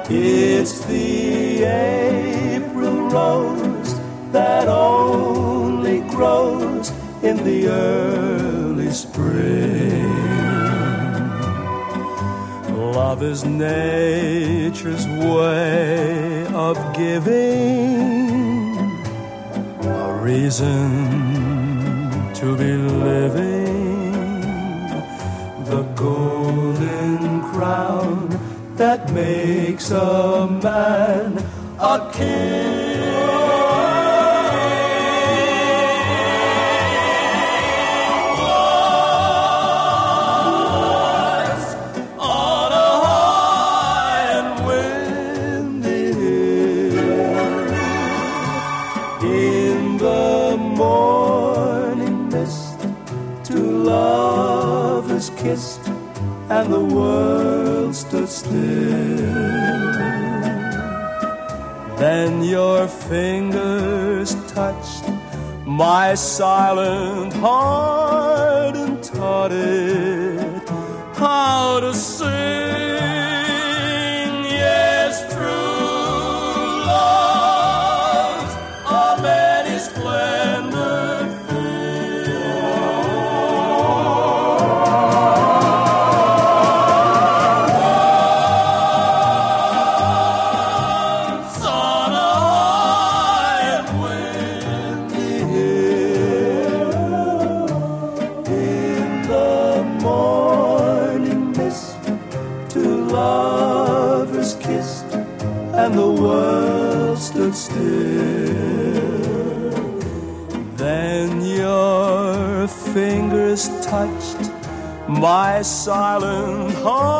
It's the April rose that only grows in the early spring. Love is nature's way of giving a reason to be living, the golden crown that makes a man a king. On a high and windy hill, in the morning mist, two lovers kissed, and the world stood still. Then your fingers touched my silent heart and taught it how to sing. Yes, true love's a many splendid and the world stood still. Then your fingers touched my silent heart